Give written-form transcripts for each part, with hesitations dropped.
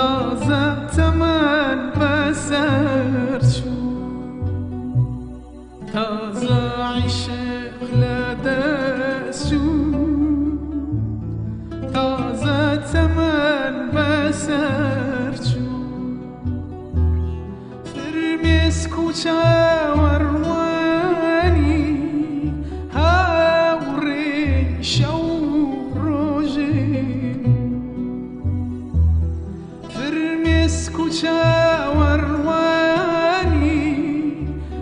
تازه تمن بسر شو تازه عشق لدست شو تازه تمن بسر شو فرمس کوچه وروانی هاوری شو کوچه وروانی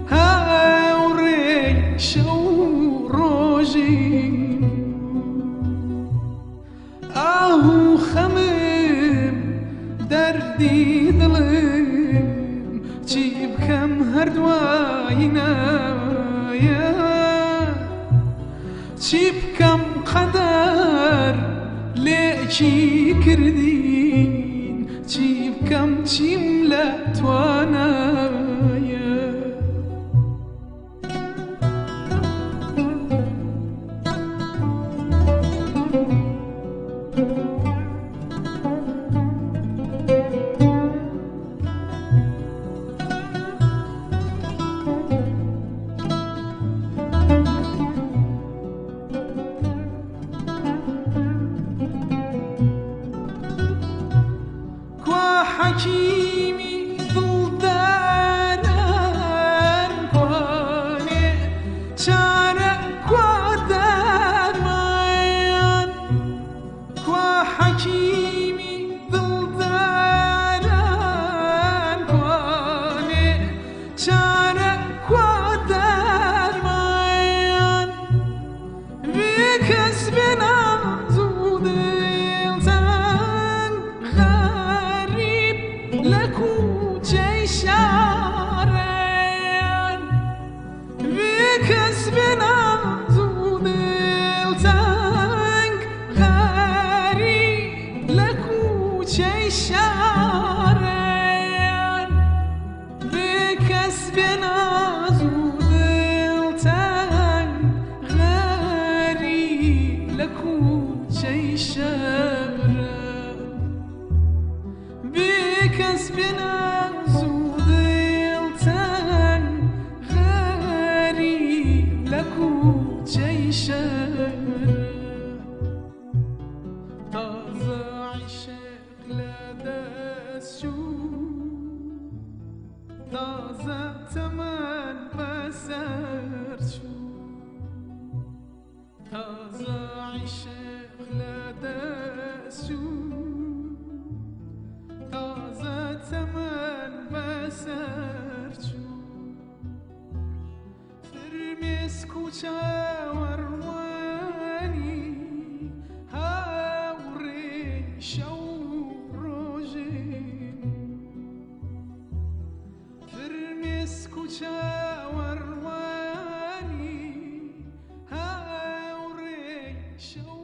هاوری شو روژی آهو خمم دردی دلم چی بکم هر دوای نایا چی بکم قدر لیکی کردی چی بکم چیم لتوانایا حکیمی دل دارن کنه چاره کو درمان کو حکیمی دل دارن کنه چاره کو درمان بی کس لكوچه شارن بكسبنا زودل تنگ غریب لكوچه شارن بكسبنا زودل تنگ غریب لكوچه شارن بكسبنا زودلتن غريب لكوچه شهر تازه عشق لدست شو تازه تمن بسر شو تازه عشق لدست شو تازه تمن بسر شو فرمس کوچه وروانی هاوری شو روژی فرمس کوچه وروانی هاوری شو